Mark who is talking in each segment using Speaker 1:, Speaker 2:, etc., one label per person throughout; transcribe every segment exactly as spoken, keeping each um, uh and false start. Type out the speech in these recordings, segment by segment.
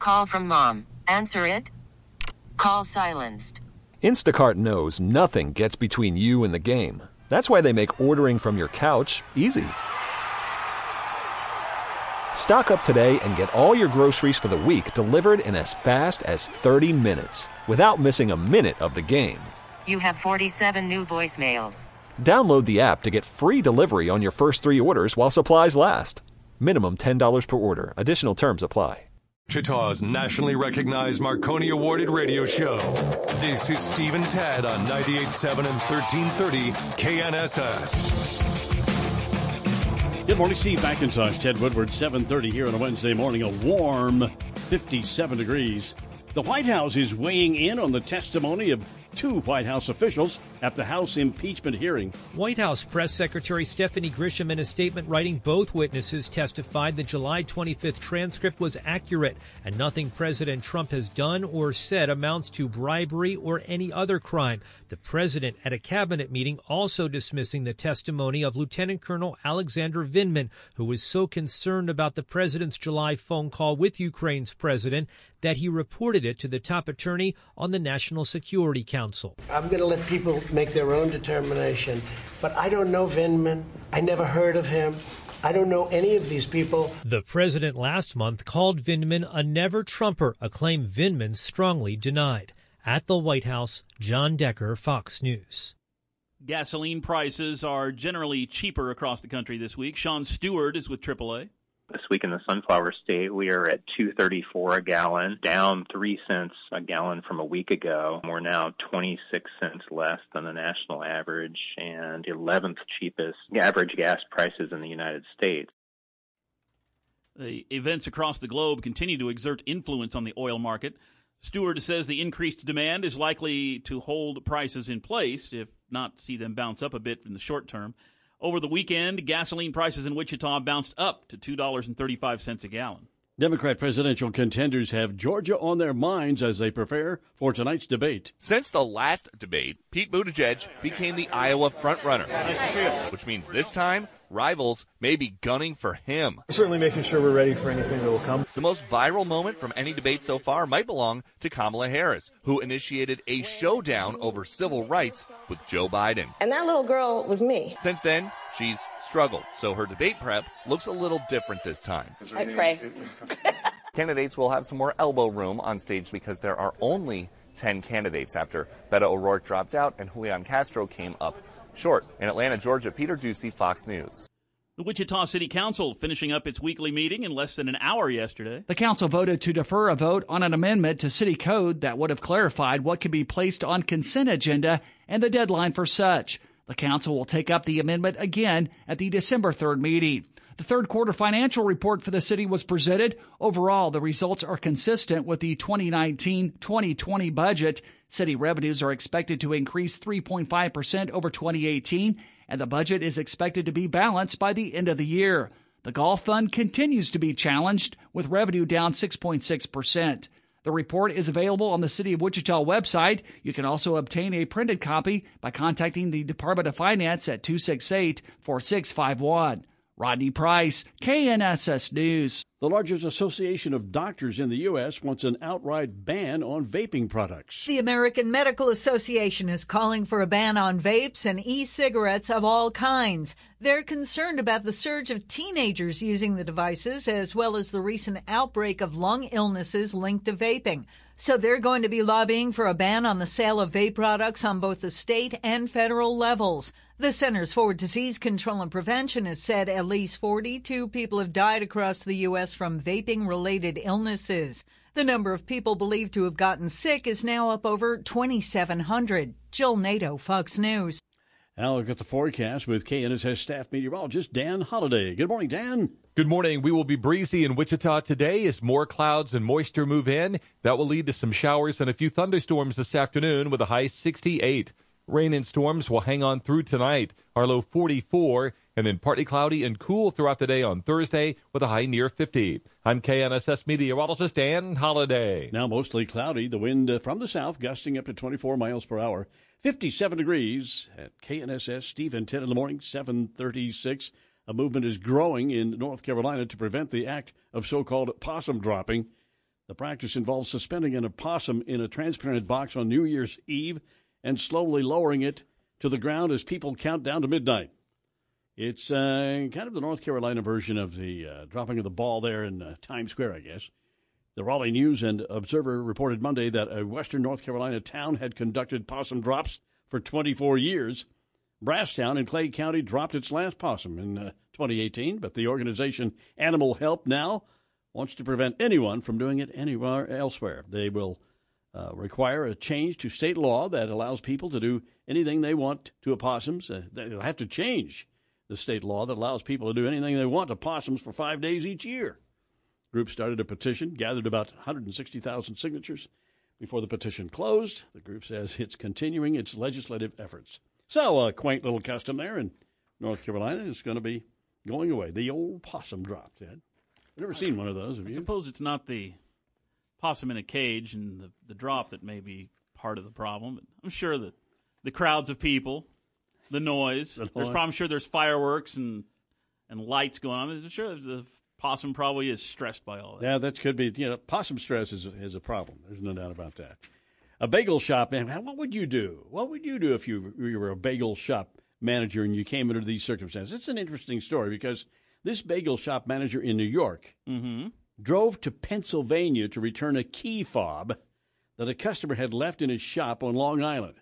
Speaker 1: Call from mom. Answer it. Call silenced.
Speaker 2: Instacart knows nothing gets between you and the game. That's why they make ordering from your couch easy. Stock up today and get all your groceries for the week delivered in as fast as thirty minutes without missing a minute of the game.
Speaker 1: You have forty-seven new voicemails.
Speaker 2: Download the app to get free delivery on your first three orders while supplies last. Minimum ten dollars per order. Additional terms apply.
Speaker 3: Wichita's nationally recognized Marconi Awarded radio show. This is Steve and Tad on ninety-eight point seven and thirteen thirty K N S S.
Speaker 4: Good morning, Steve McIntosh, Ted Woodward, seven thirty here on a Wednesday morning. A warm fifty-seven degrees. The White House is weighing in on the testimony of two White House officials at the House impeachment hearing.
Speaker 5: White House Press Secretary Stephanie Grisham, in a statement writing both witnesses, testified the July twenty-fifth transcript was accurate and nothing President Trump has done or said amounts to bribery or any other crime. The president at a cabinet meeting also dismissing the testimony of Lieutenant Colonel Alexander Vindman, who was so concerned about the president's July phone call with Ukraine's president that he reported it to the top attorney on the National Security Council.
Speaker 6: I'm going to let people make their own determination, but I don't know Vindman. I never heard of him. I don't know any of these people.
Speaker 5: The president last month called Vindman a never-Trumper, a claim Vindman strongly denied. At the White House, John Decker, Fox News.
Speaker 7: Gasoline prices are generally cheaper across the country this week. Sean Stewart is with triple A.
Speaker 8: This week in the Sunflower State, we are at two thirty-four a gallon, down three cents a gallon from a week ago. We're now twenty-six cents less than the national average and eleventh cheapest average gas prices in the United States.
Speaker 7: The events across the globe continue to exert influence on the oil market. Stewart says the increased demand is likely to hold prices in place, if not see them bounce up a bit in the short term. Over the weekend, gasoline prices in Wichita bounced up to two dollars and thirty-five cents a gallon.
Speaker 4: Democrat presidential contenders have Georgia on their minds as they prepare for tonight's debate.
Speaker 9: Since the last debate, Pete Buttigieg became the Iowa frontrunner.
Speaker 10: Nice to see you.
Speaker 9: Which means this time, rivals may be gunning for him.
Speaker 10: Certainly making sure we're ready for anything that will come.
Speaker 9: The most viral moment from any debate so far might belong to Kamala Harris, who initiated a showdown over civil rights with Joe Biden.
Speaker 11: And that little girl was me.
Speaker 9: Since then, she's struggled, so her debate prep looks a little different this time.
Speaker 11: I pray.
Speaker 9: Candidates will have some more elbow room on stage because there are only ten candidates after Beto O'Rourke dropped out and Julian Castro came up short. In Atlanta, Georgia, Peter Ducey, Fox News.
Speaker 7: The Wichita City Council finishing up its weekly meeting in less than an hour yesterday.
Speaker 12: The council voted to defer a vote on an amendment to city code that would have clarified what could be placed on consent agenda and the deadline for such. The council will take up the amendment again at the December third meeting. The third quarter financial report for the city was presented. Overall, the results are consistent with the twenty nineteen twenty twenty budget. City revenues are expected to increase three point five percent over twenty eighteen, and the budget is expected to be balanced by the end of the year. The Golf Fund continues to be challenged, with revenue down six point six percent. The report is available on the City of Wichita website. You can also obtain a printed copy by contacting the Department of Finance at two six eight, four six five one. Rodney Price, K N S S News.
Speaker 4: The largest association of doctors in the U S wants an outright ban on vaping products.
Speaker 13: The American Medical Association is calling for a ban on vapes and e-cigarettes of all kinds. They're concerned about the surge of teenagers using the devices, as well as the recent outbreak of lung illnesses linked to vaping. So they're going to be lobbying for a ban on the sale of vape products on both the state and federal levels. The Centers for Disease Control and Prevention has said at least forty-two people have died across the U S from vaping-related illnesses. The number of people believed to have gotten sick is now up over twenty-seven hundred. Jill Nato, Fox News.
Speaker 4: Now look at the forecast with K N S S staff meteorologist Dan Holliday. Good morning, Dan.
Speaker 14: Good morning. We will be breezy in Wichita today as more clouds and moisture move in. That will lead to some showers and a few thunderstorms this afternoon with a high sixty-eight. Rain and storms will hang on through tonight. Our low forty-four, and then partly cloudy and cool throughout the day on Thursday with a high near fifty. I'm K N S S meteorologist Dan Holliday.
Speaker 4: Now mostly cloudy. The wind from the south gusting up to twenty-four miles per hour. fifty-seven degrees at K N S S. Steve and Ted in the morning, seven thirty-six. A movement is growing in North Carolina to prevent the act of so-called possum dropping. The practice involves suspending an opossum in a transparent box on New Year's Eve and slowly lowering it to the ground as people count down to midnight. It's uh, kind of the North Carolina version of the uh, dropping of the ball there in uh, Times Square, I guess. The Raleigh News and Observer reported Monday that a western North Carolina town had conducted possum drops for twenty-four years. Brasstown in Clay County dropped its last possum in uh, twenty eighteen, but the organization Animal Help now wants to prevent anyone from doing it anywhere elsewhere. They will uh, require a change to state law that allows people to do anything they want to opossums. Uh, they'll have to change the state law that allows people to do anything they want to possums for five days each year. The group started a petition, gathered about one hundred sixty thousand signatures before the petition closed. The group says it's continuing its legislative efforts. So a quaint little custom there in North Carolina is going to be going away. The old possum drop, Ted. I've never seen one of those, have
Speaker 7: I
Speaker 4: you?
Speaker 7: suppose it's not the possum in a cage and the, the drop that may be part of the problem. But I'm sure that the crowds of people, the noise,
Speaker 4: The noise.
Speaker 7: there's probably, I'm sure there's fireworks and, and lights going on. I'm sure the possum probably is stressed by all that.
Speaker 4: Yeah, that could be. You know, possum stress is a, is a problem. There's no doubt about that. A bagel shop, man, what would you do? What would you do if you, you were a bagel shop manager and you came under these circumstances? It's an interesting story because this bagel shop manager in New York
Speaker 7: Mm-hmm.
Speaker 4: drove to Pennsylvania to return a key fob that a customer had left in his shop on Long Island.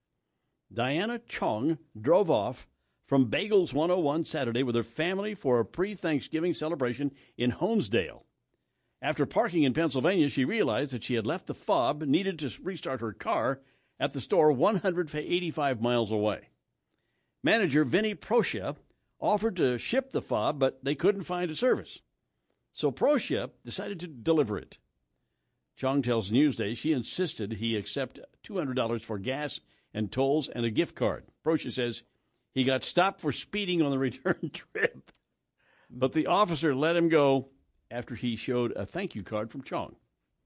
Speaker 4: Diana Chong drove off from Bagels one oh one Saturday with her family for a pre-Thanksgiving celebration in Honesdale. After parking in Pennsylvania, she realized that she had left the fob needed to restart her car at the store one hundred eighty-five miles away. Manager Vinny Procia offered to ship the fob, but they couldn't find a service. So Procia decided to deliver it. Chong tells Newsday she insisted he accept two hundred dollars for gas and tolls and a gift card. Procia says he got stopped for speeding on the return trip, but the officer let him go after he showed a thank you card from Chong.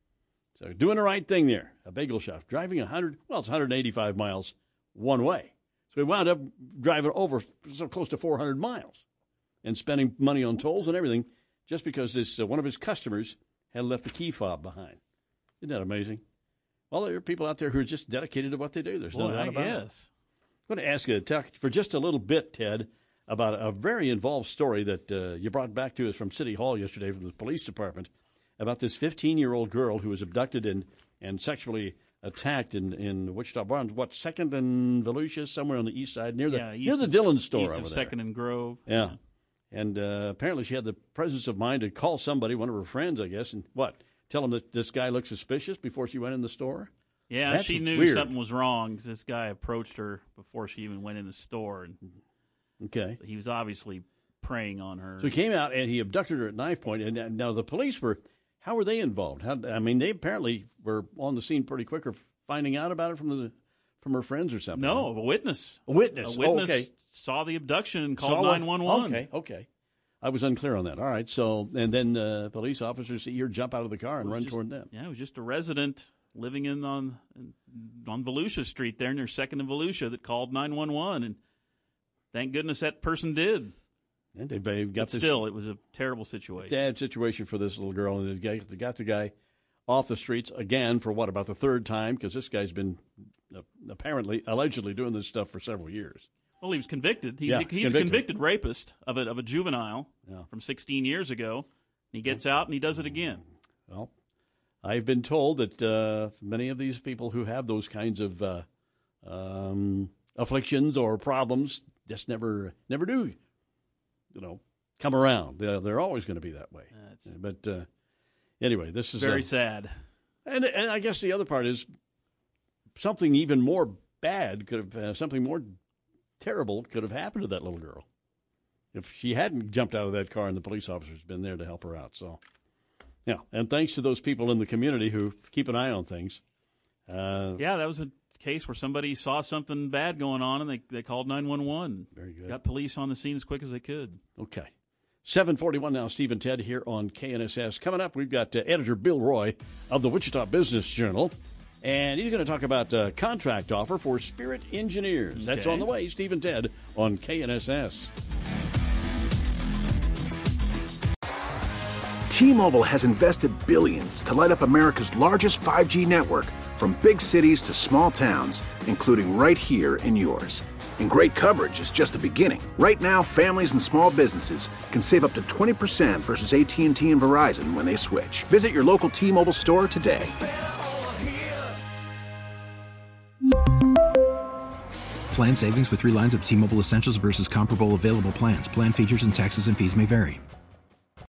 Speaker 4: So doing the right thing there. A bagel shop driving one hundred, well, it's one hundred eighty-five miles one way. So he wound up driving over so close to four hundred miles and spending money on tolls and everything just because this uh, one of his customers had left the key fob behind. Isn't that amazing? Well, there are people out there who are just dedicated to what they do. There's no
Speaker 7: Boy,
Speaker 4: doubt
Speaker 7: I
Speaker 4: about it.
Speaker 7: guess.
Speaker 4: I'm going to ask you to talk for just a little bit, Ted, about a very involved story that uh, you brought back to us from City Hall yesterday from the police department about this fifteen-year-old girl who was abducted and, and sexually attacked in, in Wichita Barnes, what, second and Volusia, somewhere on the east side, near the,
Speaker 7: Yeah,
Speaker 4: near
Speaker 7: east
Speaker 4: the
Speaker 7: of-
Speaker 4: Dillon store
Speaker 7: east
Speaker 4: over
Speaker 7: of
Speaker 4: there.
Speaker 7: second and Grove.
Speaker 4: Yeah. And uh, apparently she had the presence of mind to call somebody, one of her friends, I guess, and what, tell them that this guy looked suspicious before she went in the store?
Speaker 7: Yeah,
Speaker 4: That's
Speaker 7: she knew
Speaker 4: weird.
Speaker 7: something was wrong because this guy approached her before she even went in the store. And
Speaker 4: Okay.
Speaker 7: so he was obviously preying on her.
Speaker 4: So he came out and he abducted her at knife point. And uh, now the police were, how were they involved? How, I mean, they apparently were on the scene pretty quick, or finding out about it from the from her friends or something.
Speaker 7: No, a witness.
Speaker 4: A witness.
Speaker 7: A witness
Speaker 4: Oh, okay.
Speaker 7: saw the abduction and
Speaker 4: Saw
Speaker 7: called
Speaker 4: one?
Speaker 7: nine one one.
Speaker 4: Okay, okay. I was unclear on that. All right. So, and then uh, police officers see her jump out of the car and
Speaker 7: It was
Speaker 4: run
Speaker 7: just-
Speaker 4: toward them.
Speaker 7: Yeah, it was just a resident living in on on Volusia Street there near second and Volusia that called nine one one, and thank goodness that person did.
Speaker 4: And they, they got
Speaker 7: But
Speaker 4: this
Speaker 7: still, it was a terrible situation.
Speaker 4: sad situation for this little girl, and they got, they got the guy off the streets again for what, about the third time? Because this guy's been uh, apparently, allegedly doing this stuff for several years.
Speaker 7: Well, he was convicted. He's,
Speaker 4: Yeah,
Speaker 7: he's a
Speaker 4: convicted.
Speaker 7: convicted rapist of a, of a juvenile
Speaker 4: Yeah.
Speaker 7: from sixteen years ago. He gets out and he does it again.
Speaker 4: Well, I've been told that uh, many of these people who have those kinds of uh, um, afflictions or problems just never never do, you know, come around. They're, they're always going to be that way.
Speaker 7: That's
Speaker 4: But uh, anyway, this is
Speaker 7: very
Speaker 4: uh,
Speaker 7: sad.
Speaker 4: And, and I guess the other part is something even more bad could have, uh, something more terrible could have happened to that little girl if she hadn't jumped out of that car and the police officers been there to help her out. So, yeah, and thanks to those people in the community who keep an eye on things. Uh,
Speaker 7: Yeah, that was a case where somebody saw something bad going on and they, they called nine one one.
Speaker 4: Very good.
Speaker 7: Got police on the scene as quick as they could.
Speaker 4: Okay. seven forty-one now, Steve and Ted here on K N S S. Coming up, we've got uh, editor Bill Roy of the Wichita Business Journal, and he's going to talk about a contract offer for Spirit Engineers. That's
Speaker 7: Okay.
Speaker 4: on the way. Steve and Ted on K N S S.
Speaker 15: T-Mobile has invested billions to light up America's largest five G network, from big cities to small towns, including right here in yours. And great coverage is just the beginning. Right now, families and small businesses can save up to twenty percent versus A T and T and Verizon when they switch. Visit your local T-Mobile store today.
Speaker 16: Plan savings with three lines of T-Mobile Essentials versus comparable available plans. Plan features and taxes and fees may vary.